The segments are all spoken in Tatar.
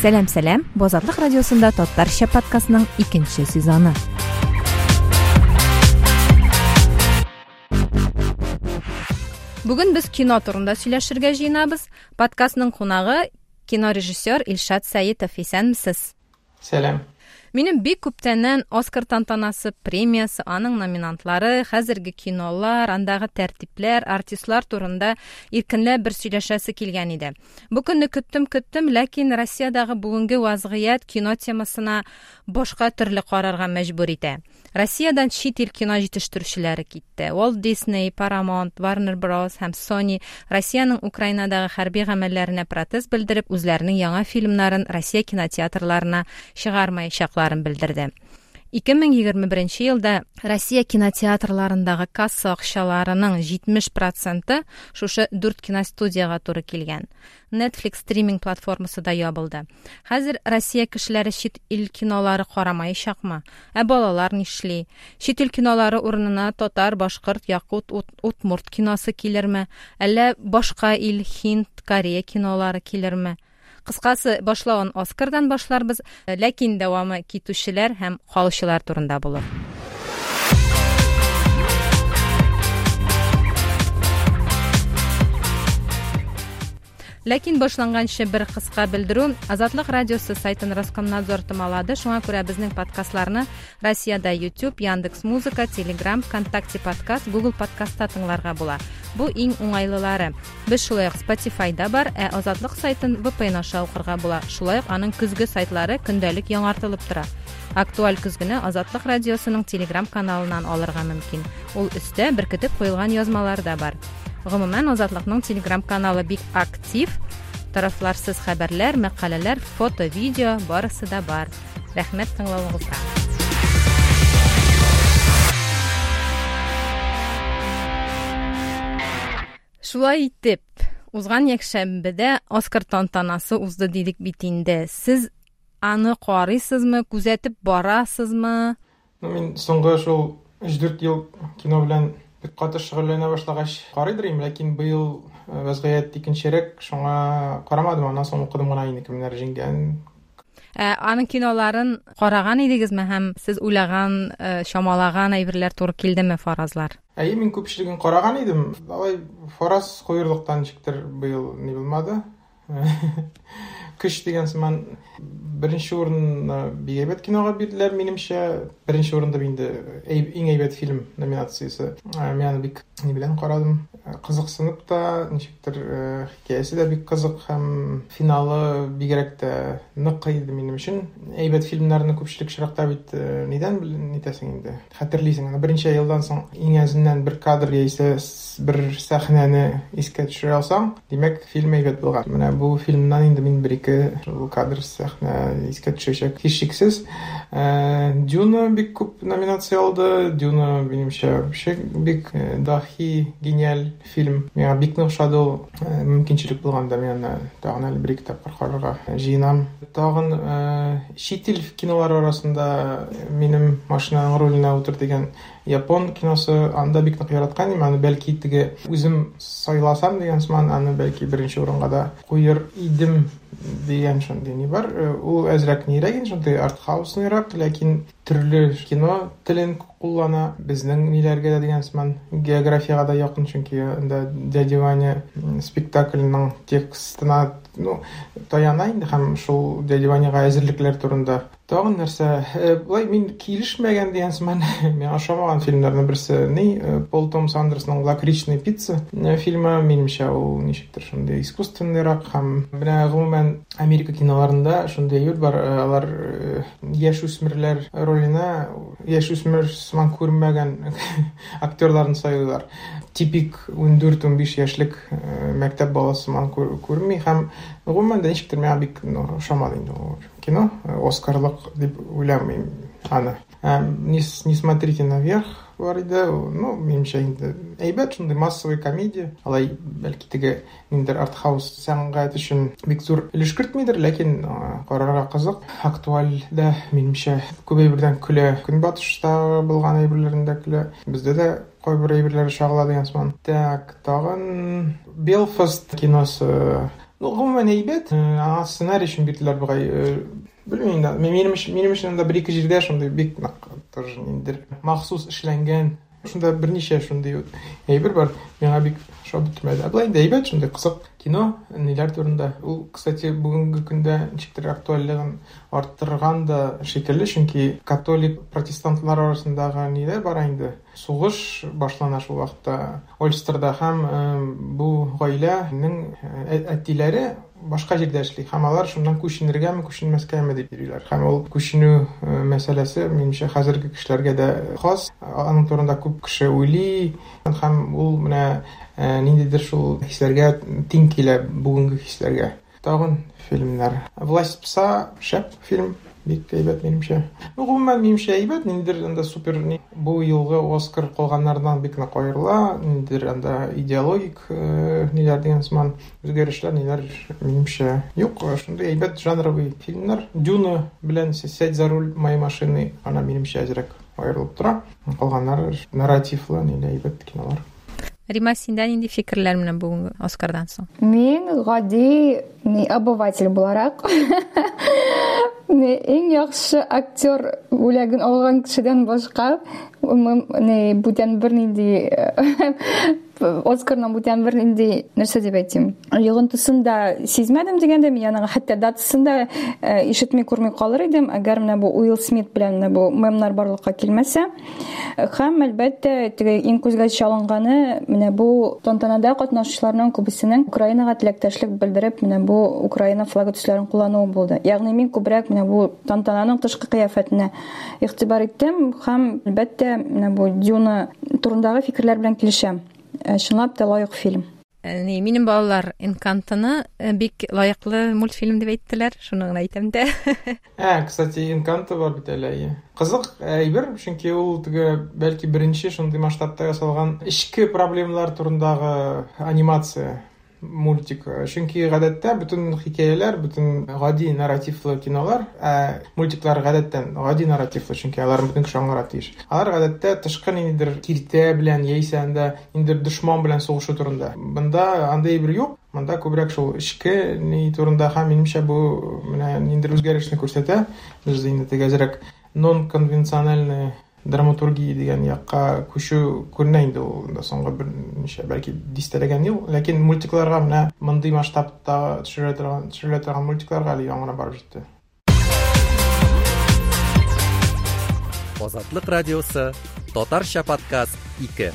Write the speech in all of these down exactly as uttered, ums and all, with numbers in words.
Сәлам-сәлам, Бозатлык радиосында Татарча подкастының икенче сезоны. Бүген без кино турында сөйләшергә җыенабыз. Подкастның кунагы кинорежиссер Илшат Сәетов. Исәнмесез? Сәлам. Минем бик күптәннән Оскар тантанасы премиясы, аның номинантлары, хәзерге кинолар, андагы тәртипләр, артистлар турында иркенләп бер сөйләшәсе килгән иде. Бу көнне көттем-көттем, ләкин Россиядагы бүгенге вазгыять кино темасына башка төрле карарга мәҗбүр итә. Россиядан чит ил кино җитештерүчеләре китте. Walt Disney, Paramount, Warner Bros. Һәм Sony Россиянең Украинадагы хәрби гамәлләренә протест белдереп, үзләренең яңа фильмнарын Россия кинотеатрларына чыгармаячакларын белдерде. ике мең егерме беренче елда Россия кинотеатрларындагы касса акчаларының җитмеш проценты шушы дүрт киностудияга туры килгән. Netflix стриминг платформасы да ябылды. Хәзер Россия кешеләре чит ил кинолары карамаячакмы? Ә балалар нишли? Чит ил кинолары урынына татар, башкорт, якут, удмурт киносы килерме? Әллә башка ил, Һинд, Корея кинолары килерме? Кыскасы, башлавын Оскардан башларбыз, ләкин дәвамы китүчеләр һәм калучылар турында булыр. Ләкин башланганчы бер кыска белдерү, Азатлык радиосы сайтын Роскомнадзор томалады. Шуңа күрә безнең подкастларны Россиядә YouTube, Яндекс.Музыка, Telegram, ВКонтакте подкаст, Google подкастта тыңларга була. Бу иң уңайлылары. Без шулай ук Spotify-да бар, ә Азатлык сайтын ви пи эн аша укырга була. Шулай ук аның көзге сайтлары көндәлек яңартылып тора. Актуаль көзгене Азатлык радиосының Telegram каналыннан алырга мөмкин. Ул өстә беркетеп куелган язмалар да бар. Гомумән, Азатлыкның Telegram каналы бик актив. Тарафларсыз хәбәрләр, мәкаләләр, фото, видео барысы да бар. Рәхмәт тыңлавыгызга. Шулай итеп, узган якшәмбедә Оскар тантанасы узды дидек бит инде. Сез аны карыйсызмы, күзәтеп барасызмы? Мин соңгы шул өч дүрт ел кино белән бик каты шөгыльләнә башлагач карыйдырым, ләкин быел вазгыять икенчерәк, шуңа карамадым, аннан соң укыдым гына инде кемнәр җиңгән. Ә аның киноларын караган идегезме һәм сез уйлаган, шамалаган әйберләр туры килдеме, фаразлар? Әй, мин күпчелеген караган идем. Алай фараз куйырлыктан ничектер быел ни булмады. Көч дигән сыман беренче урын бик әйбәт кинога бирделәр, минемчә. Беренче урында инде иң әйбәт фильм номинациясе. Мин аны бик ни белән карадым. Кызыксынып та, ничектер хикәясе дә бик кызык һәм финалы бигрәк тә нык иде минем өчен. Әйбәт фильмнарны күпчелек чиракта бит нидән нитәсең инде? Хәтерлисең, аны беренче елдан соң иң әзеннән бер кадр яисә бер сәхнәне искә төшерә алсаң, димәк фильм әйбәт булган. Менә бу фильмнан инде мин бер-ике кадр сәхнә искә төшәчәк. Һичшиксез, Дюна бик күп номинация алды. Дюна минемчә бик дахи, гениаль фильм. Миңа бик нык ошады ул. Мөмкинчелек булганда мин аны тагын әле бер-ике тапкыр карарга җыенам. Тагын чит ил кинолары арасында минем машинаның ролена утыр дигән Япон киносы, анда бик нык яраткан идем. Аны бәлки теге үзем сайласам дигән сыман, аны бәлки беренче урынга да куер идем дигән шундый ни бар. Ул әзрәк нирәк, шундый артхаусныйрак, ләкин төрле кино телен куллана. Безнең ниләргә дә дигән сыман географиягә да якын, чөнки анда Дядя Ваня спектакльнең текстына ну таяна инде һәм шул Дядя Ваняга әзерлекләр турында. Тагын нәрсә, булай мин килешмәгән дигән сыман, мин ашамаган фильмнарның берсе ни, Пол Томас Андерсның «Лакричная пицца» фильмы, минемчә ул ничектер шундый искусственныйрак һәм менә гомумән Америка киноларында шундый юл бар, алар яшүсмерләр роленә яшүсмер сыман күрмәгән актерларны сайлыйлар. Типик ундүрт унбиш яшьлек мәктәп баласы сыман күрми һәм гомумән дә ничектер миңа бик ошамады инде кино, Оскарлык дип уйламыйм аны. Не смотрите наверх бар иде, ну, минемчә инде әйбәт, шундый массовый комедия. Алай бәлки теге ниндер артхаус сәнгать өчен бик зур өлеш кертмидер, ләкин карарга кызык. Актуаль да минемчә күп әйбердән көлә. Көнбатышта булган әйберләрендә көлә. Бездә дә кайбер әйберләр шагыла дигән сыман. Так, тагын Белфаст киносы Ну, гомумән әйбәт. Аңа сценарий өчен бирделәр бугай. Белмим инде. Минем минем өчен дә бер-ике җирдә шундый бик тоже ниндер махсус эшләнгән. Шунда берничә шундый әйбер бар. Миңа бик шабыт итмәде. Аблай да әйбәт, шундый кызык кино, ниләр турында. Ул, кстати, бүгенге көндә ничектер актуальлыгын арттырган да шикелле, чөнки католик протестантлар арасындагы ниләр бар инде. Сугыш башлана шул вакытта. Ольстерда һәм бу гаиләнең әтиләре башка җирдә эшли. Һәм алар шуннан күченергәме, күченмәскәме дип йөриләр. Һәм ул күченү мәсьәләсе минемчә хәзерге кешеләргә дә хас. Аның турында күп кеше уйлый. Һәм ул менә ниндидер шул хисләргә тиң килә бүгенге хисләргә. Тагын фильмнар. Власть пса, шәп фильм. Бик әйбәт минемчә. Ну, гомумән минемчә әйбәт, ниндидер анда супер бу елгы Оскар калганнардан бик нык аерыла. Ниндидер анда идеологик ниләр дигән сыман үзгәрешләр, ниләр минемчә юк. Шундый әйбәт жанровый фильмнар. Дюна белән Сядь за руль моей машины, ана минемчә әзрәк аерылып тора. Калганнары нарративлы, ниләр әйбәт кинолар. Рима, синдә нинди фикерләр менә бүгенге Оскардан соң? Мин гади обыватель буларак эң яхшы актер бүләген алган кешедән башка бүтән бер нинди Оскарның бүтән бер нинди нәрсә дип әйтим. Йогынтысын да сизмәдем дигәндә, мин яныга хәтта датасын да ишетми күрми калыр идем, әгәр менә бу Уилл Смит белән менә бу мемнар барлыкка килмәсә. Һәм әлбәттә теге иң күзгә чалынганы менә бу тантанада катнашучыларның күбесенең Украинага теләктәшлек белдереп менә бу Украина флагы төсләрен куллануы булды. Ягъни мин күбрәк менә бу тантананың тышкы кыяфәтенә игътибар иттем һәм әлбәттә менә бу Дюна турындагы фикерләр белән килешәм. Чынлап та лайык фильм. Ни, минем балалар Энкантоны бик лайыклы мультфильм дип әйттеләр, шуны гына әйтәм дә. Ә, кстати, Энканто бар бит әле. Кызык әйбер, чөнки ул теге бәлки беренче шундый масштабта ясалган ичке проблемалар турындагы анимация мультик. Чөнки гадәттә бөтен хикәяләр, бөтен гади нарративлы кинолар, ә мультиклар гадәттән гади нарративлы, чөнки алар бөтен кеше аңларга тиеш. Алар гадәттә тышкы ниндидер киртә белән яисә анда ниндидер дошман белән сугышу турында. Монда андай бер юк. Монда күбрәк шул ичке ни турында һәм минемчә бу менә ниндидер үзгәрешне күрсәтә. Без инде теге әзрәк нон-конвенциональный драматургия дигән якка күчү күренә инде ул да соңгы бер ничә бәлки дистәләгән ел, ләкин мультикларга менә мондый масштабта төшерә торган төшерә торган мультикларга әле яңа барып җитте. Азатлык радиосы, Татарча подкаст ике.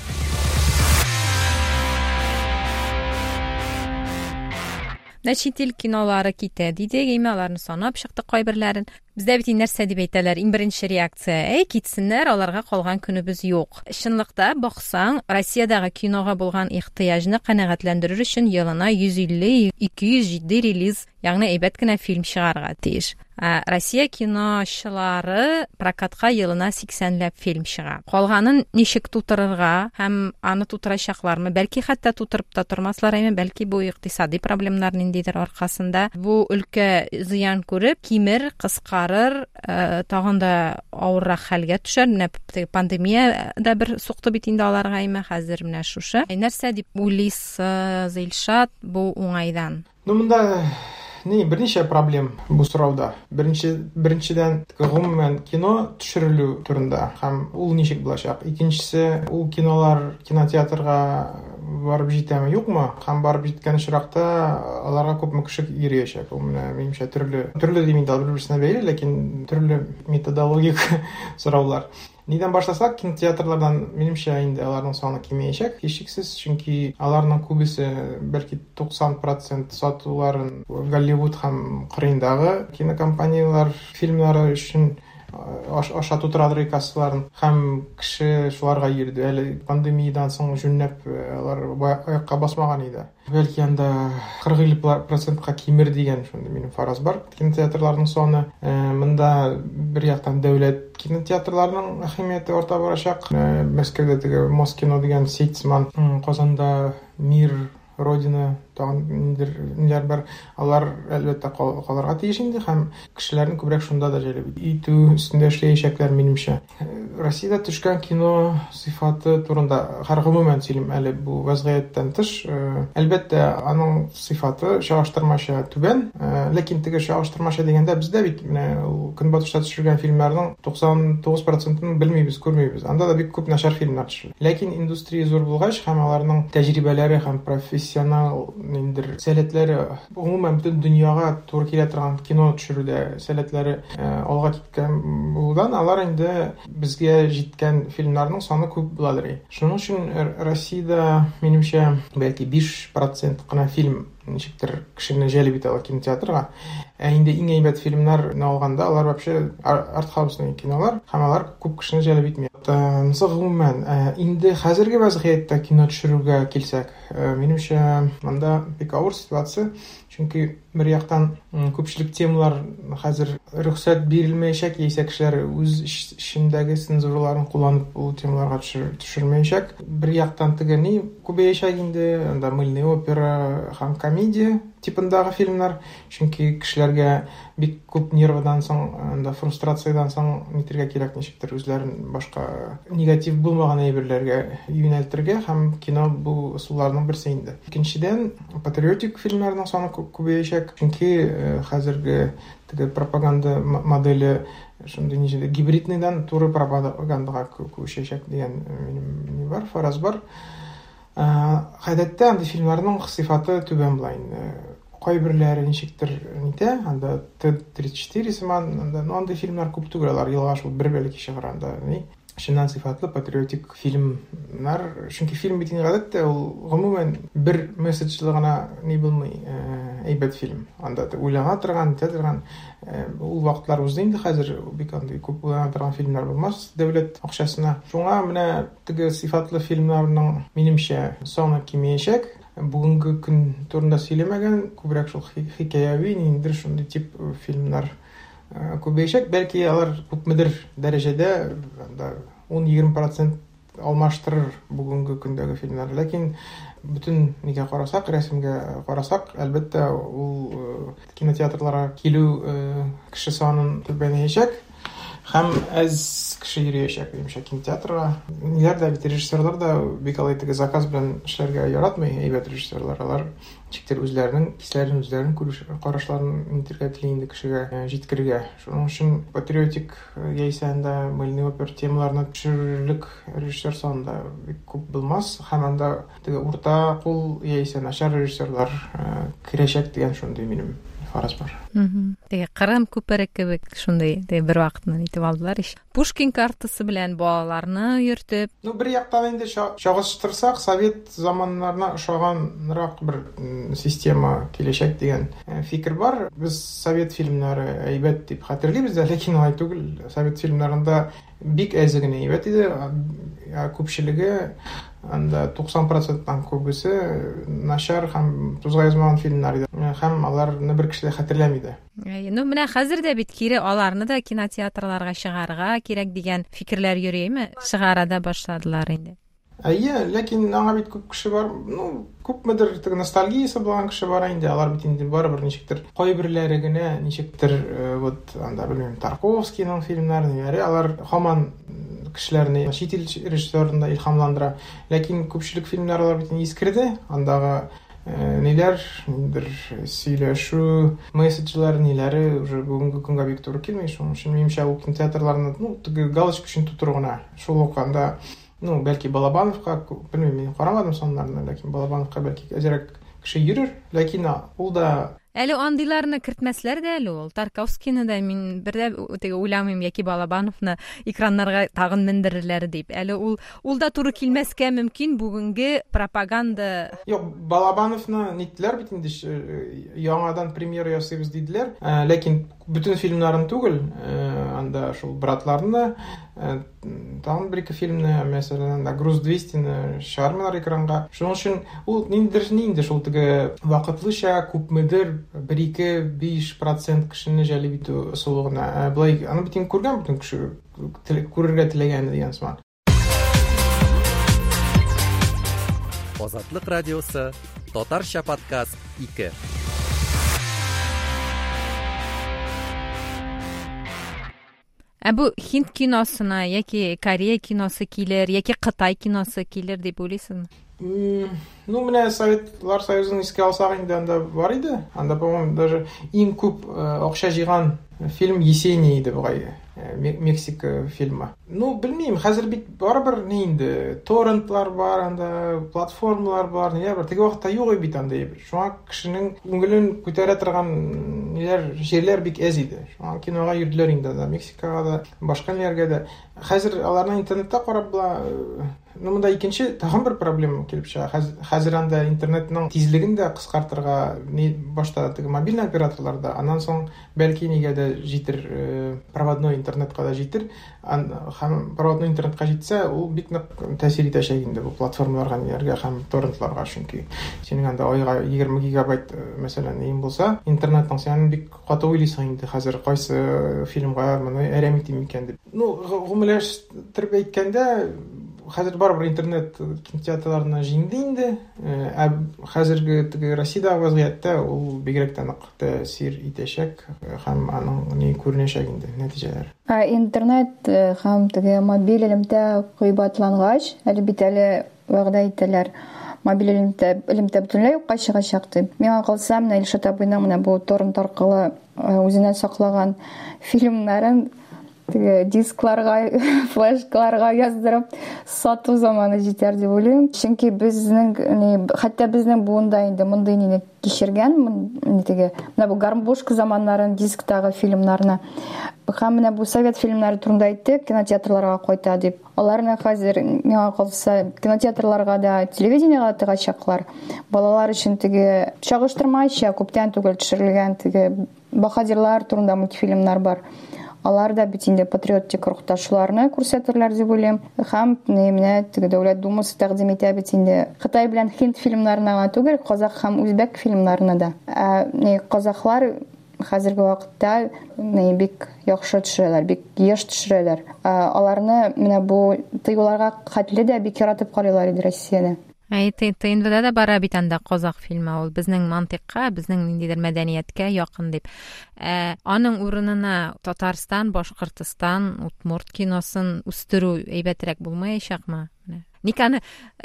Чит ил кинолары китә дидек, әйме аларны санап чыктык кайберләрен. Бездә бит нәрсә дип әйтәләр, иң беренче реакция: "Әй, китсеннәр, аларга калган көнебез юк." Чынлыкта баксаң, Россиядагы кинога булган ихтыяҗны канәгатьләндерер өчен елына йөз илле - ике йөз җиде релиз, ягъни әйбәт кенә фильм чыгарга тиеш. Россия киночылары прокатка елына сиксәнләп фильм чыга. Калганын ничек тутырырга һәм аны тутырачаклармы, бәлки хәтта тутырып та тормаслар, әйме бәлки бу икътисади проблемалар ниндидер аркасында бу өлкә зыян күреп, кимер, кыскарыр, тагын да авыррак хәлгә төшәр. Менә пандемия да бер сукты бит инде аларга, әйме хәзер менә шушы. Нәрсә дип уйлыйсыз, Илшат, бу уңайдан? Ну, монда не берничә проблем бу сорауда. Беренче беренчедән гомумән кино төшерелү турында һәм ул ничек булачак. Икенчесе, ул кинолар кинотеатрга барып җитәме, юкмы? Һәм барып җиткән очракта аларга күпме кеше йөриячәк. Ул менә минемчә төрле төрле дип инде бер-берсенә бәйле, ләкин төрле методологик сораулар. Нидән башласак, кинотеатрлардан минемчә инде аларның саны кимәячәк, һичшиксез, чөнки аларның күбесе бәлки туксан процент сатуларын Голливуд һәм Кырымдагы кинокомпаниялар фильмнары өчен аша тутырадыр кассаларын һәм кеше шуларга йөрде. Әле пандемиядан соң жүннәп алар аякка басмаган иде. Бәлки анда кырык процентка кимер дигән шундый минем фараз бар. Кинотеатрларның саны монда бер яктан дәүләт кинотеатрларның әһәмияте арта барачак. Мәскәүдә теге Москино дигән сетьман, Казанда Мир, Родина тагын ниндер ниләр бар, алар әлбәттә калырга тиеш инде һәм кешеләрне күбрәк шунда да җәлеп итү өстендә эшләячәкләр, минемчә. Россиядә төшкән кино сыйфаты турында һәр гомумән сөйлим әле бу вазгыятьтән тыш. Әлбәттә, аның сыйфаты чагыштырмача түбән, ләкин теге чагыштырмача дигәндә бездә бит менә ул Көнбатышта төшергән фильмнарның туксан тугыз процентын белмибез, күрмибез. Анда да бик күп начар фильмнар төшелә. Ләкин индустрия зур булгач һәм аларның тәҗрибәләре һәм профессионал ниндер сәләтләре гомумән бөтен дөньяга туры килә торган кино төшерүдә сәләтләре алга киткән булудан алар инде безгә җиткән фильмнарның саны күп буладыр. Шуның өчен Россиядә, минемчә, бәлки биш процент кына фильм ничектер кешене җәлеп итә кинотеатрга. Ә инде иң әйбәт фильмнарны алганда алар вообще артхаусный кинолар, һәм алар күп кешене җәлеп итми. Гомумән, инде хәзерге вазгыятьтә кино төшерүгә килсәк, минемчә, монда бик авыр ситуация. Чөнки бер яктан күпчелек темалар хәзер рөхсәт бирелмәячәк, яисә кешеләр үз эшендәге цензураларын кулланып бу темаларга төшермәячәк. Бер яктан теге ни күбәячәк инде, анда мыльный опера һәм комедия типындагы фильмнар, чөнки кешеләргә бик күп нервыдан соң, анда фрустрациядан соң нитергә кирәк, ничектер үзләрен башка негатив булмаган әйберләргә юнәлтергә, һәм кино бу ысулларның берсе инде. Икенчедән, патриотик фильмнарның саны күбәячәк, чөнки хәзерге теге пропаганда моделе шундый ничек гибридныйдан туры пропагандага күчәчәк дигән минем ни бар, фараз бар. Гадәттә андый фильмнарның сыйфаты түбән була инде. Кайберләре ничектер нитә, анда Т тридцать четыре сыман, анда андый фильмнар күп түгел, алар елга шул бер бәлки чыгарганда, ни шуннан сыйфатлы патриотик фильмнар, чөнки фильм бит гадәттә ул гомумән бер месседжлы гына ни булмый, әйбәт фильм. Анда уйлана торган, итә торган, ул вакытлар узды инде, хәзер бик андый күп уйлана торган фильмнар булмас дәүләт акчасына. Шуңа менә теге сыйфатлы фильмнарның минемчә саны кимәячәк. Бүгенге көн турында сөйләмәгән, күбрәк шул хикәяви, ниндер шундый тип фильмнар күбәячәк. Бәлки алар күпмедер дәрәҗәдә он-егерме процент алмаштырыр бүгенге көндәге фильмнар. Ләкин бөтен нигә карасак, рәсемгә карасак, әлбәттә ул кинотеатрларга килү кеше санын түбәнәячәк. Һәм әз кеше йөриячәк, димчә, кинотеатрга. Ниләр дә бит режиссерлар да бик алай теге заказ белән эшләргә яратмый, әйбәт режиссерлар. Алар ничектер үзләренең хисләрен, үзләренең күреш карашларын нитергә тели инде кешегә җиткергә. Шуның өчен патриотик яисә анда мыльный опер темаларны төшерерлек режиссер санында бик күп булмас. Һәм анда теге урта кул яисә начар режиссерлар керәчәк дигән шундый минем фараз бар. Теге Кырым күпере кебек шундый теге бер вакытны итеп алдылар иш. Пушкин картасы белән балаларны йөртеп. Ну, бер яктан инде чагыштырсак, совет заманнарына ошаганрак бер система киләчәк дигән фикер бар. Без совет фильмнары әйбәт дип хәтерлибез, ләкин алай түгел. Совет фильмнарында бик әзе генә әйбәт иде. Күпчелеге анда туксан проценттан күбесе начар һәм тузга язмаган фильмнар иде. Һәм аларны бер кеше хәтерләми иде. Ну, менә хәзер дә бит кире аларны да кинотеатрларга чыгарга кирәк дигән фикерләр йөрийме? Чыгара да башладылар инде. Әйе, ләкин аңа бит күп кеше бар. Ну, күпмедер теге ностальгиясы булган кеше бар инде. Алар бит инде барыбер ничектер кайберләре генә ничектер вот анда белмим Тарковскийның фильмнарын яри, алар һаман кешеләрне чит ил режиссерында илһамландыра. Ләкин күпчелек фильмнар алар бит искерде. Андагы ниләр, ниндер сөйләшү месседжлар, ниләре уже бүгенге көнгә бик туры килми. Шуның өчен минемчә ул кинотеатрларны, ну, теге галочка өчен тутыру гына. Шул ук анда, ну, бәлки Балабановка, белмим, мин карамадым соннарны, ләкин Балабановка бәлки әзрәк кеше йөрер, ләкин ул да әле андыйларны кертмәсләр дә әле ул. Тарковскийны да мин бердә теге уйламыйм, яки Балабановны экраннарга тагын мендерерләр дип. Әле ул ул да туры килмәскә мөмкин бүгенге пропаганда. Юк, Балабановны нитләр бит инде яңадан премьера ясыйбыз диделәр. Ләкин бөтен фильмнарын түгел, анда шул братларны, тагын бер-ике фильмны, мәсәлән, Груз двести-ны чыгармалар экранга. Шуның өчен ул ниндер нинди шул теге вакытлыча күпмедер бер-ике биш процент кешене җәлеп итү ысулыгына. Булай, аны бит күргән бөтен кеше күрергә теләгән дигән сыман. Азатлык радиосы, Татарча подкаст ике. Ә бу Hind киносына яки Корея киносы килер, яки Кытай киносы килер дип уйлыйсызмы? Ну, менә Советлар Союзын искә алсак инде анда бар иде. Анда, по-моему, даже иң күп акча җыйган фильм Есения иде бугай. Мексика фильмы. Ну, белмим, хәзер бит барыбер ни инде, торрентлар бар, анда платформалар бар, ниләр бар. Теге вакытта юк бит анда. Шуңа кешенең күңелен күтәрә торган ниләр, җирләр бик әз иде. Шуңа кинога йөрделәр инде да, Мексикага да, башка ниләргә дә. Хәзер аларны интернетта карап була. Ну, монда икенче тагын бер проблема килеп чыга. Хәзер анда интернетның тизлеген дә кыскартырга ни башта теге мобильный операторларда, аннан соң бәлки нигәдә җитер проводной интернетка да җитер. Һәм проводной интернетка җитсә, ул бик нык тәэсир итәчәк инде бу платформаларга ниләргә һәм торрентларга, чөнки синең анда айга егерме гигабайт мәсәлән ин булса, интернетның сен бик каты уйлыйсың инде хәзер кайсы фильмга моны әрәм итим икән дип. Ну, гомумләштереп әйткәндә, хәзер барыбер интернет кинотеатрларына җиңде инде. Ә хәзерге теге Россиядә вазгыятьтә ул бигрәк тә нык тәэсир итәчәк һәм аның ни күренәчәк инде нәтиҗәләр. Интернет һәм теге мобиль элемтә кыйбатлангач, әлбәттә әле вәгъдә итәләр. Мобиль элемтә элемтә бөтенләй юкка чыгачак дип. Миңа калса, менә Илшат абыйның менә бу торрент аркылы үзенә саклаган фильмнарын теге дискларга, флешкаларга яздырып сату заманы җитәр дип уйлыйм. Чөнки безнең, хәтта безнең буында инде мондый нине кичергән, теге менә бу гармошка заманнарын дисктагы фильмнарны. Һәм менә бу совет фильмнары турында әйттек, кинотеатрларга кайта дип. Аларны хәзер миңа калса кинотеатрларга да, телевидениегә тыгачаклар. Балалар өчен теге чагыштырмача күптән түгел төшерелгән теге баһадирлар турында мультфильмнар бар. Алар да бит инде патриотик рухта шуларны күрсәтерләр дип уйлыйм. Һәм менә теге дәүләт думасы тәкъдим итә бит инде Кытай белән Hind фильмнарына гына түгел, казак һәм үзбәк фильмнарына да. Ә казаклар хәзерге вакытта бик яхшы төшерәләр, бик еш төшерәләр. Аларны менә бу тыюларга хәтле дә бик яратып карыйлар иде Россиядә. Әйте, тыйнвада да бара бит анда казак фильмы, ул безнең мантыйкка, безнең ниндидер мәдәнияткә якын дип. Ә аның урынына Татарстан, Башкортстан, Удмурт киносын үстерү әйбәтрәк булмаячакмы? Ник аны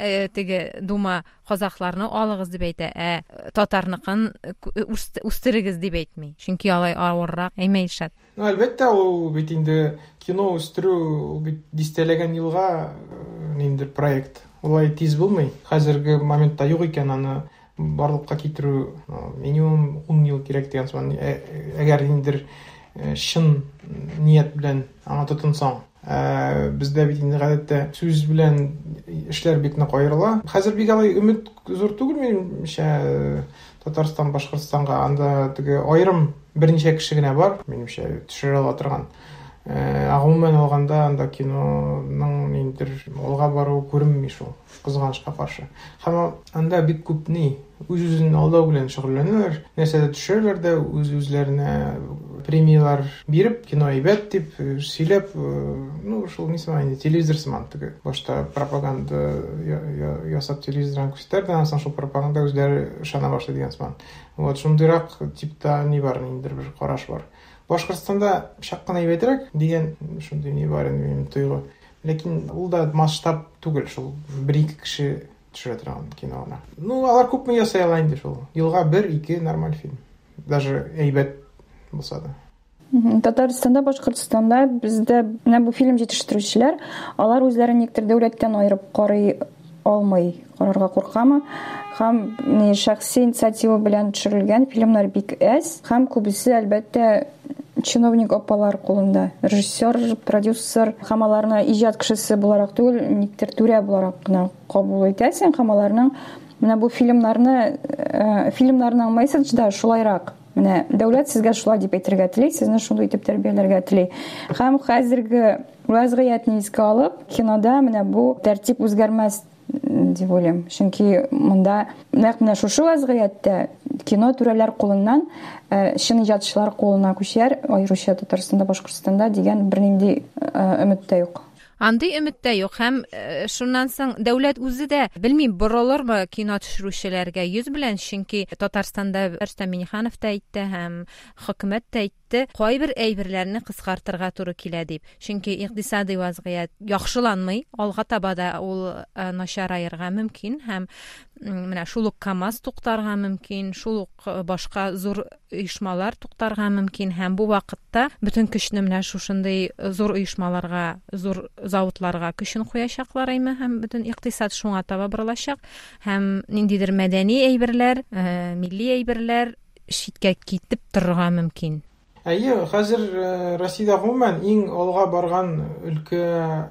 теге дума казакларны алыгыз дип әйтә, ә татарныкын үстерегез дип әйтми. Чөнки алай авыррак әймәйшәт. Ну, әлбәттә, ул бит инде кино үстерү бит дистәләгән елга ниндидер проект. Улай тиз булмый. Хәзерге моментта юк икән аны барлыкка китерү минимум ун ел кирәк дигән сыман. Әгәр ниндидер шын ният белән аңа тотынсаң. Бездә бит инде гадәттә сүз белән эшләр бик нык аерыла. Хәзер бик алай өмет зур түгел минемчә Татарстан, Башкортстанга анда теге аерым берничә кеше генә бар, минемчә төшерә ала торган. Агымын алганда анда киноның ниндидер алга бару күренми шул, кызганычка каршы. Һәм анда бик күп ни үз-үзен алдау белән шөгыльләнәләр, нәрсәдә төшерәләр дә, үз-үзләренә премиялар биреп, кино әйбәт дип сөйләп, ну шул нисема инде телевизор сыман теге. Башта пропаганда ясап телевизордан күрсәтәләр, аннан соң шул пропаганда үзләре ышана башлый дигән сыман. Вот шундыйрак типта ни бар, ниндидер бер караш бар. Башкортстанда шак кына әйбәтрәк дигән шундый ни бар инде минем тойгы. Ләкин ул да масштаб түгел, шул бер-ике кеше төшерә торган киноны. Ну, алар күпме ясый ала инде шул. Елга бер-ике нормаль фильм. Даже әйбәт булса да. Татарстанда, Башкортстанда бездә менә бу фильм җитештерүчеләр, алар үзләрен никтер дәүләттән аерып карый алмый, карарга куркамы? Һәм ни шәхси инициатива белән төшерелгән фильмнар бик әз, һәм күбесе әлбәттә чиновник апалар кулында. Режиссер, продюсер, һәм аларны иҗат кешесе буларак түгел, никтер түрә буларак кына кабул итәсең, һәм аларның менә бу фильмнарны фильмнарның месседжы да шулайрак. Менә дәүләт сезгә шулай дип әйтергә тели, сезне шундый итеп тәрбияләргә тели. Һәм хәзерге вазгыятьне искә алып, кинода менә бу тәртип үзгәрмәс дип уйлыйм. Чөнки монда нәкъ менә шушы вазгыятьтә кино түрәләр кулыннан шын иҗатчылар кулына күчәр, аеруча Татарстанда, Башкортстанда дигән бернинди өмет тә юк. Андый өмет тә юк һәм шуннан соң дәүләт үзе дә белмим борылырмы кино төшерүчеләргә йөз белән, чөнки Татарстанда Рөстәм Миңнеханов та әйтте һәм хөкүмәт тә әйтте, кайбер әйберләрне кыскартырга туры килә дип. Чөнки икътисади вазгыять яхшыланмый, алга таба да ул начарайырга мөмкин һәм менә шул ук КамАЗ туктарга мөмкин, шул ук башка зур оешмалар туктарга мөмкин һәм бу вакытта бөтен көчне менә шушындый зур оешмаларга, зур заводларга көчен куячаклар әйме һәм бөтен икътисад шуңа таба борылачак һәм ниндидер мәдәни әйберләр, милли әйберләр шиткә китеп торырга мөмкин. Әйе, хәзер Россиядә гомумән иң алга барган өлкә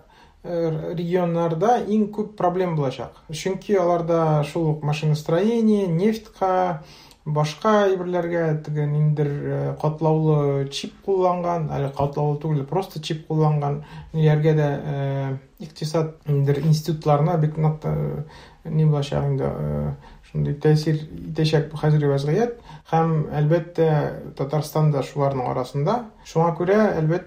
регионнарда иң күп проблем булачак. Чөнки аларда шул ук машиностроение, нефтька, башка әйберләргә тегән индер катлаулы чип кулланган, әле катлаулы түгел, просто чип кулланган яргә дә икътисад индер институтларына бик нык ни булачак инде шундый тәэсир итәчәк бу хәзерге вазгыять һәм әлбәттә Татарстанда шуларның арасында. Шуңа күрә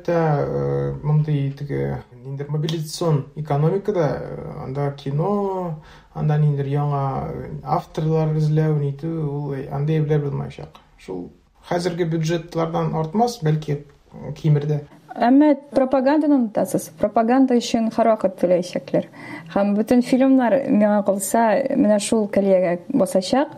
әлбәттә мондый теге индер мобилизацион экономикада анда кино, анда индер яңа авторлар эзләү нитү, ул андай әйберләр булмаячак. Шул хәзерге бюджетлардан артмас, бәлки кимердә. Әмма пропаганданы онытасыз. Пропаганда өчен һәрвакыт түләячәкләр. Һәм бөтен фильмнар миңа калса менә шул калиягә басачак.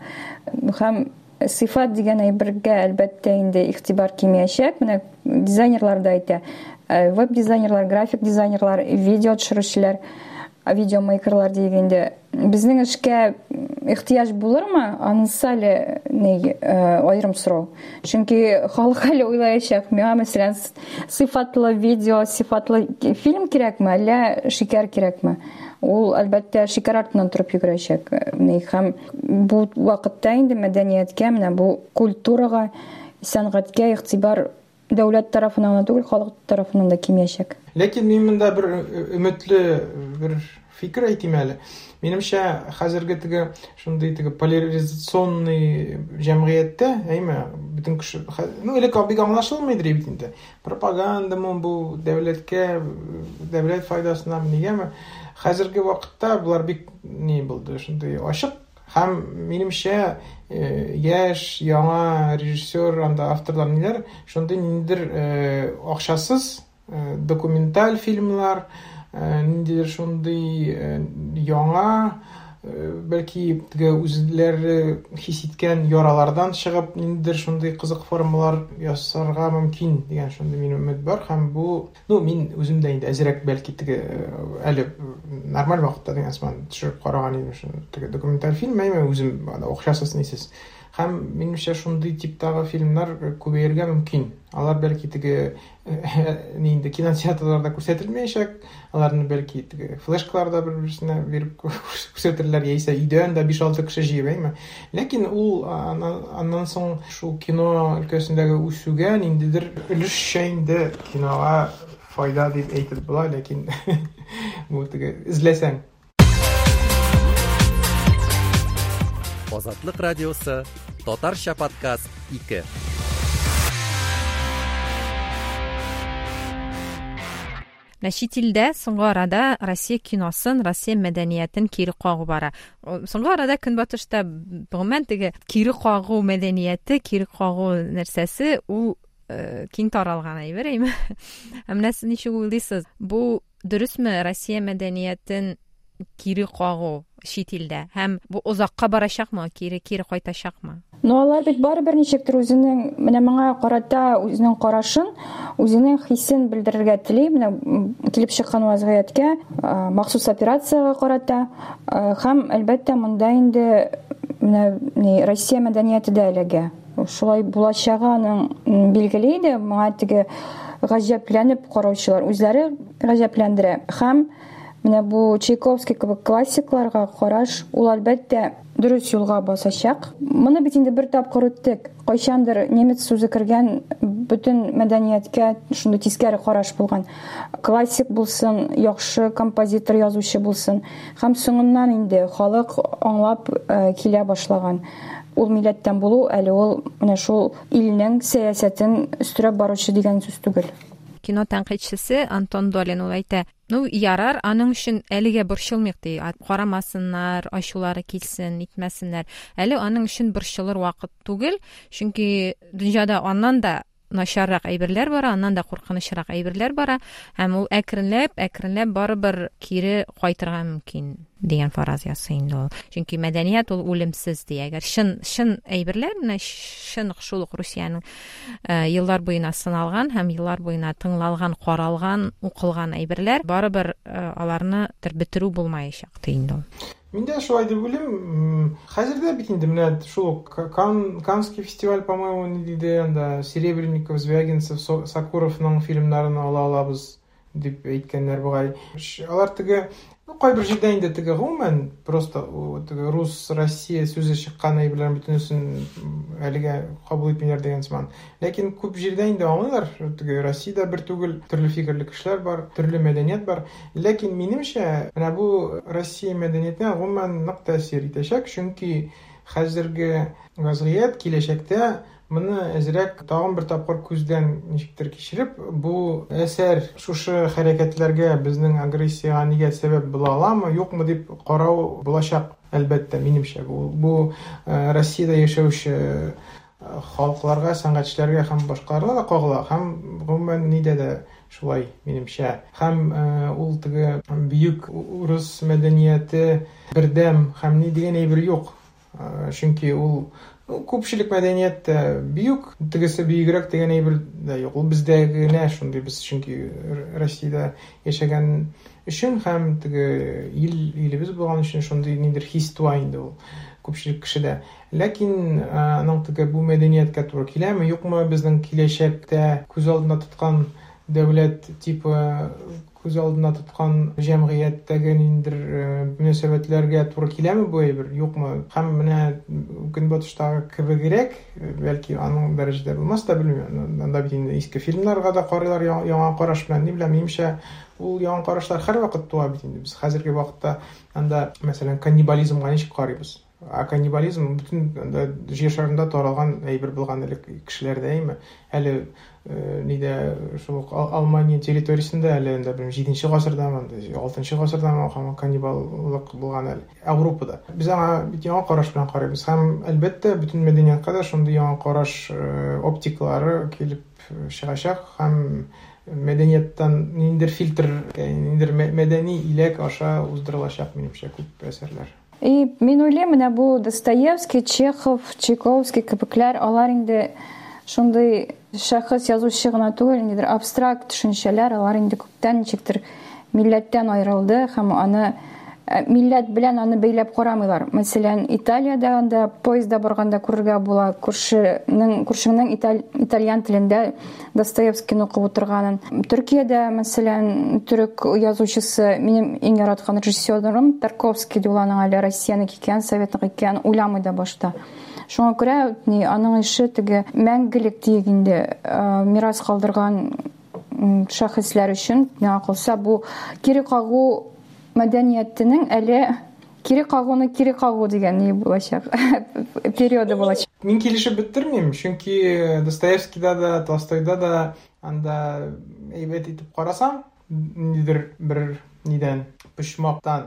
Һәм сыйфат дигән әйбергә әлбәттә инде игътибар кимәячәк. Менә дизайнерлар да әйтә. Веб-дизайнерлар, график дизайнерлар, видео төшерүчеләр, видеомейкерлар дигәндә безнең эшкә ихтыяҗ булырмы? Анысы әле ни аерым сорау. Чөнки халык әле уйлаячак, миңа мәсәлән сыйфатлы видео, сыйфатлы фильм кирәкме, әллә шикәр кирәкме? Ул әлбәттә шикәр артыннан торып йөгерәчәк. Һәм бу вакытта инде мәдәнияткә, менә бу культурага, сәнгатькә игътибар дәүләт тарафыннан түгел, халык тарафыннан да кимәячәк. Ләкин мин монда бер өметле бер фикер әйтим әле. Минемчә, хәзерге теге шундый теге поляризационный җәмгыятьтә, әйме, бөтен кеше, ну, элек бик аңлашылмыйдыр бит инде. Пропагандамы бу дәүләткә, дәүләт файдасына нигәме? Хәзерге вакытта булар бик ни булды, шундый ачык һәм минемчә яшь, яңа режиссер, анда авторлар ниләр, шундый ниндидер акчасыз документаль фильмлар, ниндидер шундый яңа, бәлки теге үзләре хис иткән яралардан чыгып, ниндидер шундый кызык формалар ясарга мөмкин дигән шундый минем өмет бар һәм бу, ну, мин үзем дә инде әзрәк бәлки теге әле нормаль вакытта дигән сыман төшереп караган идем шуны теге документаль фильм, әйме үзем акчасыз нисез. Һәм минемчә шундый типтагы фильмнар күбәерергә мөмкин. Алар бәлки теге инде кинотеатрларда күрсәтелмәячәк, аларны бәлки теге флешкаларда бер-берсенә биреп күрсәтерләр, яисә өйдән дә биш-алты кеше җыеп, әйме. Ләкин ул аннан соң шул кино өлкәсендәге үсүгә ниндидер өлешчә инде кинога файда дип әйтеп була, ләкин бу теге изләсәң. Азатлык радиосы, Татарча подкаст ике. Чит илдә соңгы арада Россия киносын, Россия мәдәниятен кире кагу бара. Соңгы арада Көнбатышта гомумән теге кире кагу мәдәнияте, кире кагу нәрсәсе ул киң таралган әйбер, әйме. Менә сез ничек уйлыйсыз? Бу дөресме, Россия мәдәниятен кире кагу чит илдә һәм бу узакка барачакмы, кире кире кайтачакмы? Ну, алар бит барыбер ничектер үзенең, менә моңа карата үзенең карашын, үзенең хисен белдерергә тели, менә килеп чыккан вазгыятькә, махсус операциягә карата, һәм әлбәттә монда инде менә Россия мәдәнияте дә эләгә. Шулай булачагы аның билгеле иде, моңа теге гаҗәпләнеп караучылар үзләре гаҗәпләндерә. Һәм менә бу Чайковский кебек классикларга караш, ул әлбәттә дөрес юлга басачак. Моны бит инде бер тапкыр үттек. Кайчандыр немец сүзе кергән бөтен мәдәнияткә шундый тискәре караш булган. Классик булсын, яхшы композитор, язучы булсын. Һәм соңыннан инде халык аңлап килә башлаган. Ул милләттән булу, әле ул менә шул илнең сәясәтен үстереп баручы дигән сүз түгел. Кино тәнкыйтьчесе Антон Долин ул әйтә, Ну, ярар, аның өчен әлегә борчылмыйк ди. Карамасыннар, ачулары килсен, итмәсеннәр. Әле аның өчен борчылыр вакыт түгел, чөнки дөньяда аннан да начаррак әйберләр бара, аннан да куркынычрак әйберләр бара, һәм ул әкренләп, әкренләп барыбер кире кайтырга мөмкин дигән фараз ясый инде ул. Чөнки мәдәният ул үлемсез ди. Әгәр шын шын әйберләр, менә шын шул ук Русиянең еллар буена сыналган һәм еллар буена тыңлалган, каралган, укылган әйберләр барыбер аларны бетерү булмаячак ди инде ул. Мен дә шулай дип уйлыйм. Хәзердә бит инде менә шул Каннский фестиваль, по-моему, ни диде, анда Серебренников, Звягинцев, Сокуровның фильмнарын ала алабыз дип әйткәннәр бугай. Алар теге кайбер җирдә инде теге гомумән просто теге рус, Россия сүзе чыккан әйберләр бөтенесен әлегә кабул итмиләр дигән сыман. Ләкин күп җирдә инде аңлыйлар, теге Россиядә бер түгел, төрле фикерле кешеләр бар, төрле мәдәният бар. Ләкин минемчә, менә бу Россия мәдәниятенә гомумән нык тәэсир итәчәк, чөнки хәзерге вазгыять киләчәктә моны әзрәк тагын бер тапкыр күздән ничектер кичереп, бу әсәр шушы хәрәкәтләргә, безнең агрессиягә нигә сәбәп була аламы, юкмы дип карау булачак, әлбәттә, минемчә. Бу бу Россиядә яшәүче халыкларга, сәнгатьчеләргә һәм башкаларга да кагыла, һәм гомумән нидә дә шулай, минемчә. Һәм ул теге бөек урыс мәдәнияте бердәм һәм ни дигән әйбер юк. Чөнки ул күпчелек мәдәниятта бөек, тегесе бөегрәк дигән әйбер дә юк. Ул бездә генә шундый, без чөнки Россиядә яшәгән өчен һәм теге ил илебез булган өчен шундый нидер хис туа инде ул күпчелек кешедә. Ләкин аның теге бу мәдәнияткә туры киләме, юкмы, безнең киләчәктә күз алдына тоткан дәүләт типы, күз алдына тоткан җәмгыятьтәге ниндер мөнәсәбәтләргә туры киләме бу әйбер, юкмы? Һәм менә Көнбатыштагы кебегрәк, бәлки аның дәрәҗәдә булмас та, белмим. Анда бит инде иске фильмнарга да карыйлар яңа караш белән, ни беләм, минемчә, ул яңа карашлар һәр вакыт туа бит инде. Без хәзерге вакытта анда, мәсәлән, каннибализмга ничек карыйбыз? А каннибализм бүтән җир шарында таралган әйбер булган элек кешеләрдә, әйме? Әле нидә шул Алмания территориясендә әле инде җиденче гасырдамы, алтынчы гасырдамы һәм каннибаллык булган әле Европада. Без аңа бит яңа караш белән карыйбыз. Һәм әлбәттә бөтен мәдәниятка да шундый яңа караш оптикалары килеп чыгачак һәм мәдәнияттан ниндер фильтр, ниндер мәдәни иләк аша уздырылачак, минемчә, күп әсәрләр. И мен уйлыйм, менә бу Достоевский, Чехов, Чайковский кебекләр, алар инде шундый шәхес язучы гына түгел, нидер абстракт төшенчәләр, алар инде күптән ничектер милләттән аерылды һәм аны милләт белән аны бәйләп карамыйлар. Мәсәлән, Италиядә анда поездда барганда күрергә була, күршенең күршеңнең итальян телендә Достоевскийны укып утырганын. Төркиядә, мәсәлән, төрек язучысы, минем иң яраткан режиссерым Тарковский дип аның әле Россияны кикән, Советны кикән, уйламый да башта. Шуңа күрә ни аның эше теге мәңгелек дигәндә мирас калдырган шәхесләр өчен, миңа калса, бу кире кагу мәдәниятенең әле кире кагуны кире кагу дигән ни булачак, периоды булачак. Мин килешеп бетермим, чөнки Достоевскийда да, Толстойда да анда әйбәт итеп карасам, нидер бер нидән, пычмактан,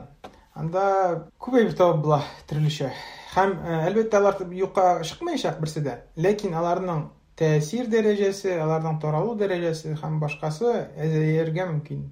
анда күп әйбәт табып була төрлечә. Һәм әлбәттә алар юкка чыкмаячак берсе дә, ләкин аларның тәэсир дәрәҗәсе, аларның таралу дәрәҗәсе һәм башкасы әзерләргә мөмкин.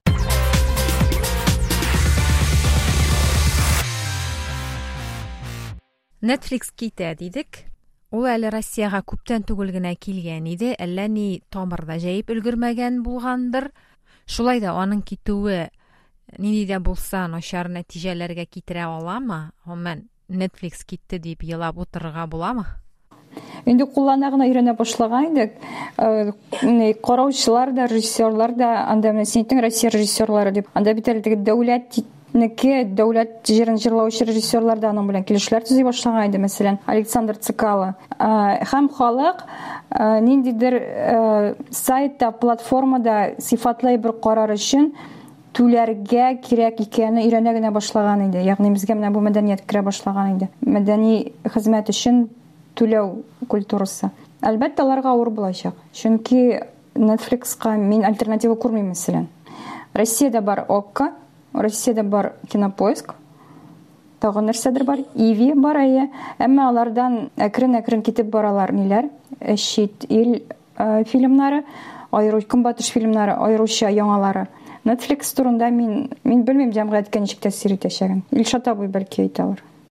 Netflix китә дидек. Ул әле Россиягә күптән түгел генә килгән иде, әллә ни тамырда җәеп өлгермәгән булгандыр. Шулай да аның китүе нинди дә булса начар нәтиҗәләргә китерә аламы? Гомумән Netflix китте дип елап утырырга буламы? Инде куллана гына өйрәнә башлаган идек. Караучылар да, режиссерлар да, анда мәсәлән Россия режиссерлары дип, анда бит әле дәүләт Неке дәүләт җирен җырлаучы режиссерлар да аның белән килешүләр төзи башлаган иде, мәсәлән, Александр Цикало. Һәм халык ниндидер сайтта, платформада сыйфатлы бер карар өчен түләргә кирәк икәнне өйрәнә генә башлаган иде. Ягъни безгә менә бу мәдәният керә башлаган иде. Мәдәни хезмәт өчен түләү культурасы. Әлбәттә, аларга авыр булачак. Чөнки Netflix-ка мин альтернатива күрмим, мәсәлән. Россиядә бар Окко, Россиядә бар Кинопоиск, тагын нәрсәдер бар, Иви бар әйе. Әмма алардан әкрен-әкрен китеп баралар ниләр? Чит ил фильмнары, аеру көнбатыш фильмнары, аеруча яңалары. Netflix турында мин мин белмим җәмгыятькә ничек тәэсир итәчәген. Илшат абый бәлки әйтәлер.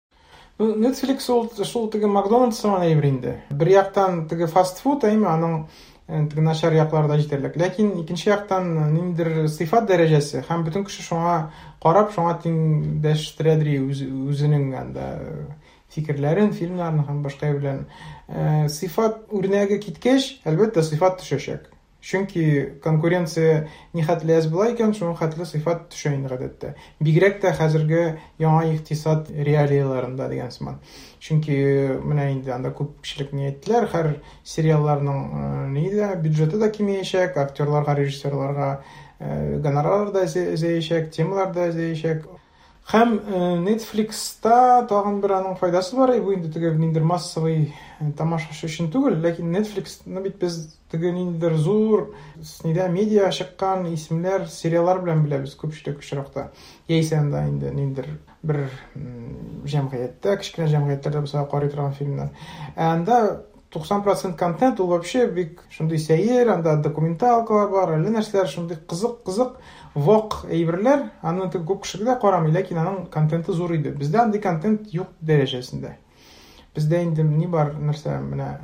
Netflix ул шул теге Макдональдс сыман әйбер инде. Бер яктан теге фастфуд, әйме аның теге начар яклары да җитәрлек. Ләкин икенче яктан ниндидер сыйфат дәрәҗәсе һәм бөтен кеше шуңа карап, шуңа тиңдәштерәдер үзенең анда фикерләрен, фильмнарны һәм башка белән. Сыйфат үрнәге киткәч, әлбәттә сыйфат төшәчәк. Чөнки конкуренция ни хәтле әз була икән, шуның хәтле сыйфат төшә инде гадәттә. Бигрәк тә хәзерге яңа икътисад реалияларында дигән сыман. Чөнки менә инде анда күпчелек ни әйттеләр, һәр сериалларның нидә бюджеты да кимәячәк, актерларга, режиссерларга гонорарлар да зәешәк, темалар да зәешәк. Һәм Netflix-та тагын бер аның файдасы бар, бу инде теге ниндидер массовый тамашачы өчен түгел, ләкин Netflix-ны бит без теге ниндидер зур снидә медиа чыккан исемләр, сериаллар белән беләбез күпчелек очракта. Яисә анда инде ниндидер бер җәмгыятьтә, кичкенә җәмгыятьләрдә булса карый торган фильмнар. Анда туксан процент контент ул вообще бик шундый сәер, анда документалкалар бар, әллә нәрсәләр шундый кызык-кызык вак әйберләр, аны теге күп кеше дә карамый, ләкин аның контенты зур иде. Бездә андый контент юк дәрәҗәсендә. Бездә инде ни бар, нәрсә менә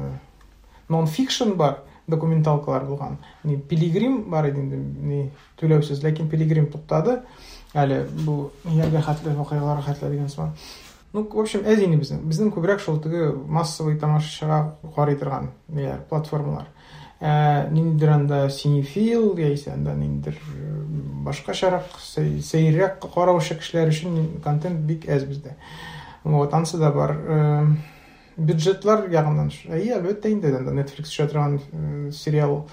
non-fiction бар, документалкалар булган. Ни Пилигрим бар иде инде, ни түләүсез, ләкин Пилигрим туктады. Әле бу ягә хәтле вакыйгалар хәтле дигән сыман. Ну, в общем, әз инде безнең. Безнең күбрәк шул теге массовый тамашачыга карый торган ниләр, платформалар. Ниндидер анда синефил, яисә анда ниндидер башка шарак, сәйрәк караучы кешеләр өчен контент бик әз бездә. Вот, ансы да бар. Бюджетлар ягыннан, әйе, әлбәттә инде анда Netflix төшә торган сериал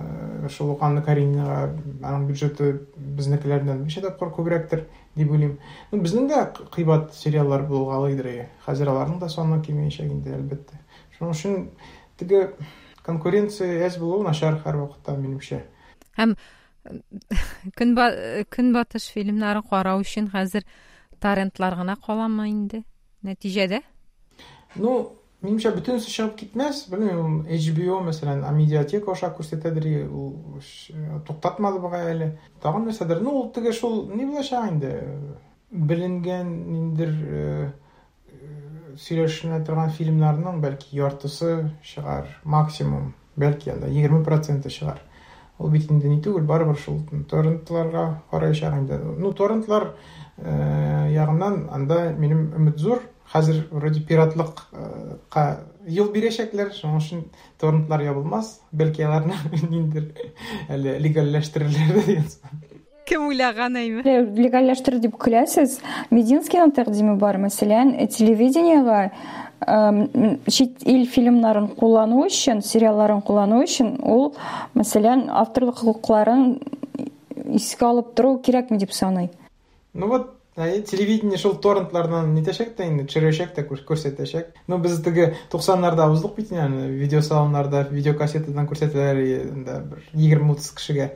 шул Анна Каренинага аның бюджеты безнекеләрдән ничә тапкыр күбрәктер дип уйлыйм. Ну, безнең дә кыйбат сериаллар булгалыдыр. Хәзер аларның да саны кимәячәк инде, әлбәттә. Шуның өчен теге конкуренция әз булуы начар һәр вакытта минемчә. Һәм көнбатыш фильмнарын карау өчен хәзер торрентлар гына каламы инде нәтиҗәдә? Ну, минемчә бөтенсе чыгып китмәс. Белмим, H B O мәсәлән, Амедиатека аша күрсәтәдер, ул туктатмады буга әле. Тагын нәрсәдер, ну, ул теге шул ни булачак инде? Беленгән ниндидер сөйләшенә торган фильмнарның бәлки яртысы чыгар, максимум, бәлки анда егерме проценты чыгар. Ул бит инде ни түгел, барыбер шул торрентларга караячак инде. Ну, торрентлар ягыннан анда минем өмет зур. Хәзер вроде пиратлыкка юл бирәчәкләр, шуның өчен торрентлар ябылмас. Бәлки аларны ниндидер әле легалләштерерләр дигән. Кем уйлаган әйме? Легалләштерү дип көләсез. Мединскийның тәкъдиме бар, мәсәлән, телевидениегә чит ил фильмнарын куллану өчен, сериалларын куллану өчен ул, мәсәлән, авторлык хокукларын искә алып тору кирәкме дип саный. Ну вот, телевидение шул торрентлардан нитәчәк тә инде, төшерәчәк тә күрсәтәчәк. Ну, без теге туксаннарда уздык бит инде, видеосалоннарда, видеокассетадан күрсәтәләр инде бер егерме-утыз кешегә.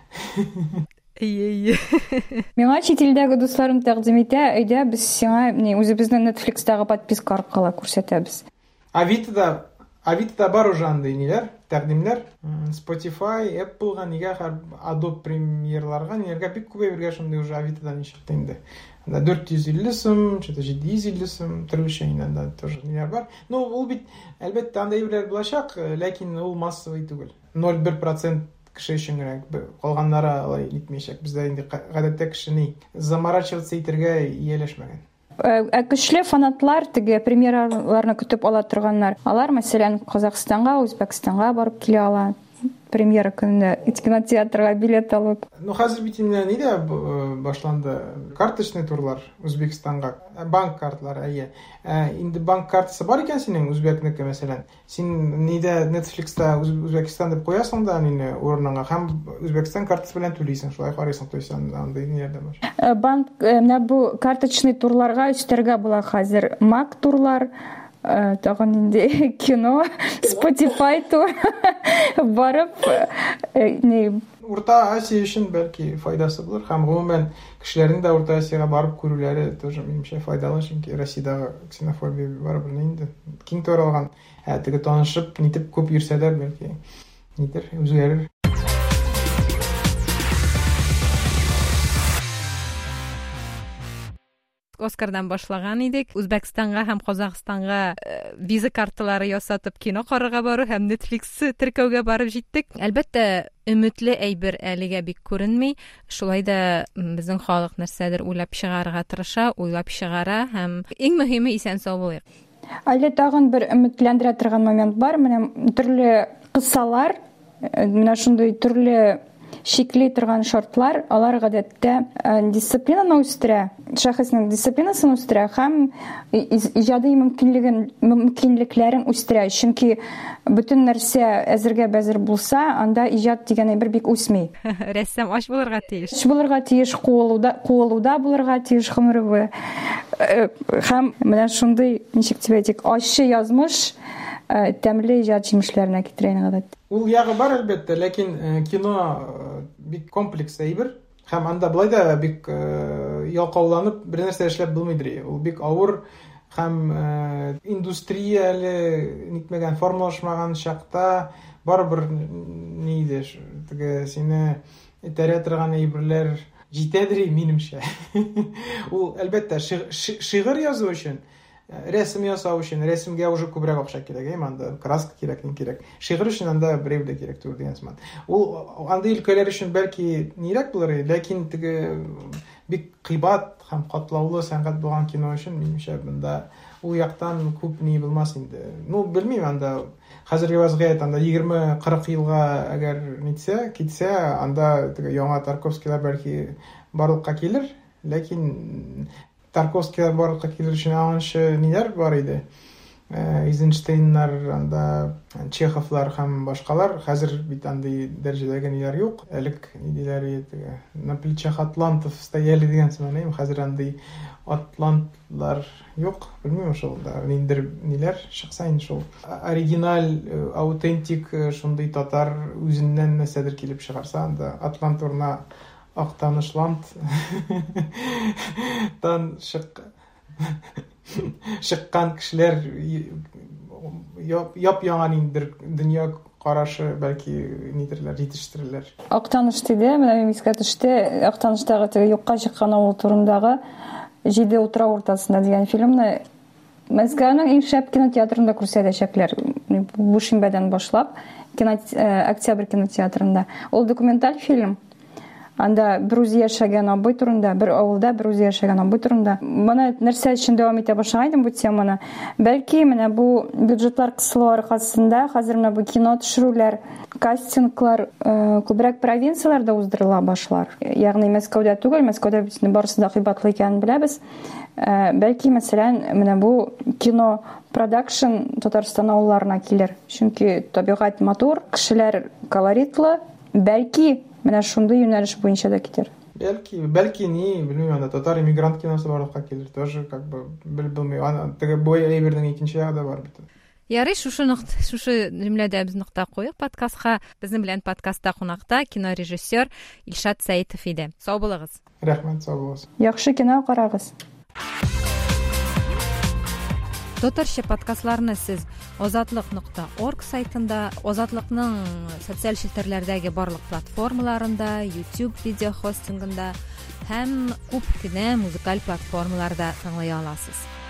Ие-ие. Миңа чит илдәге дусларым тәкъдим итә, әйдә без сиңа үзебезнең Netflix-тагы подписка аркылы күрсәтәбез. Авитода, Авитода бар уже андый ниләр, тәкъдимнәр. Spotify, Apple-га, нигә һәр Adobe Premiere-ларга, нигә бик күп әйбергә шундый уже Авитодан чыкты инде. Анда дүрт йөз илле сум, что-то җиде йөз илле сум, төрлечә инде тоже ниләр бар. Ну, ул бит әлбәттә анда әйберләр булачак, ләкин ул массовый түгел. ноль бер процент кеше өчен генә, калганнары алай итмәячәк. Бездә инде гадәттә кешене заморачиваться итәргә ияләшмәгән. Ә көчле фанатлар теге премьераларны көтеп ала торганнар. Алар мәсәлән Казакъстанга, Үзбәкстанга барып килә ала. Премьера көнендә кинотеатрга билет алып. Ну, хәзер бит инде нидә башланды? Карточный турлар Үзбәкстанга, банк карталары, әйе. Инде банк картасы бар икән синең үзбәкнеке мәсәлән. Син нидә Netflix-та Үзбәкстан дип куясың да инде урыныңа һәм Үзбәкстан картасы белән түлисең, шулай карыйсың, то есть андый ниләрдә бар. Банк менә бу карточный турларга өстәргә була хәзер Мак турлар, тагын инде кино Spotify то барып не Урта Азия өчен бәлки файдасы булыр һәм гомумән кешеләрнең дә Урта Азияга барып күрүләре тоже минемчә файдалы, чөнки Россиядагы ксенофобия барыбер инде киң таралган. Ә теге танышып, нитеп күп йөрсәләр бәлки нидер үзгәрер. Оскардан башлаган идек. Үзбәкстанга һәм Казакъстанга виза карталары ясатып кино карарга бару һәм Netflix теркәүгә барып җиттек. Әлбәттә, өметле әйбер әлегә бик күренми. Шулай да безнең халык нәрсәдер уйлап чыгарырга тырыша, уйлап чыгара һәм иң мөһиме исән сау булыйк. Әле тагын бер өметләндерә торган момент бар. Менә төрле кысалар, менә шундый төрле шикли торган шартлар, алар гадәттә дисциплинаны үстерә, шәхеснең дисциплинасын үстерә һәм иҗади мөмкинлеген, мөмкинлекләрен үстерә. Чөнки бөтен нәрсә әзергә бәзер булса, анда иҗат дигән әйбер бик үсми. Рәссам аш булырга тиеш. Аш булырга тиеш, куылуда, куылуда булырга тиеш гомере. Һәм менә шундый, ничек дип әйтик, ачы язмыш тәмле иҗат җимешләренә китерә гадәттә. Ул ягы бар әлбәттә, ләкин кино бик комплекс әйбер һәм анда былай да бик ялкауланып бер нәрсә эшләп булмыйдыр. Ул бик авыр һәм индустрия әле нитмәгән, формалашмаган чакта барыбер нидер, теге сине этәрә торган әйберләр җитәдер минемчә. Ул әлбәттә шигырь язу өчен, рәсем ясау өчен, рәсемгә уже күбрәк акча кирәк, анда краска кирәк, ни кирәк. Шигырь өчен анда берәү дә кирәк түгел дигән сыман. Ул андый өлкәләр өчен бәлки нирәк булыр, ләкин теге бик кыйбат һәм катлаулы сәнгать булган кино өчен минемчә монда ул яктан күп ни булмас инде. Ну, белмим, анда хәзерге вазгыять анда егерме-кырык елга әгәр нитсә, китсә, анда теге яңа Тарковскийлар бәлки барлыкка килер, ләкин Тарковскийлар барлыкка килер өчен анча ниләр бар иде. Эйзенштейннар, анда Чеховлар һәм башкалар, хәзер бит андый дәрәҗәдәге ниләр юк. Элек нидиләр иде, на плечах атлантов стояли дигән сыман, хәзер андый атлантлар юк. Белмим, шул да ниндер ниләр чыкса инде шул. Оригинал, аутентик шундый татар үзеннән нәрсәдер килеп чыгарса, анда атлант урына Актанышланд тан шык шыккан кешеләр яп яңа ниндер дөнья карашы бәлки нидерләр җитештерерләр. Актаныш диде, менә мискә төште, Актаныштагы теге юкка чыккан авыл турындагы җиде утра уртасында дигән фильмны Мәскәүнең иң шәп кинотеатрында күрсәтәчәкләр. Бу шимбәдән башлап, Октябрь кинотеатрында. Ул документаль фильм. Анда бер үзе яшәгән абый турында, бер авылда бер үзе яшәгән абый турында. Моны нәрсә өчен дәвам итә башлаган бу теманы? Бәлки менә бу бюджетлар кысылу аркасында хәзер менә бу кино төшерүләр, кастинглар күбрәк провинцияларда уздырыла башлар. Ягъни Мәскәүдә түгел, Мәскәүдә битне барысы да кыйбатлы икәнен беләбез. Бәлки мәсәлән менә бу кино продакшн Татарстан авылларына килер. Чөнки табигать матур, кешеләр колоритлы, бәлки менә шундый юнәлеш буенча да китер. Бәлки, бәлки ни, белмим, анда татар иммигрант киносы барлыкка килер, тоже как бы белмим, аны теге бой әйбернең икенче ягы да бар бит. Ярый, шушы нокта, шушы җөмләдә без нокта куйык подкастка. Безнең белән подкастта кунакта кинорежиссер Илшат Сәитов иде. Сау булыгыз. Рәхмәт, сау булыгыз. Яхшы кино карагыз. Татарча подкастларны сез озатлык нокта орг сайтында, Озатлыкның социаль челтәрләрдәге барлык платформаларында, YouTube видео хостингында һәм күп кенә музыкаль платформаларда тыңлый аласыз.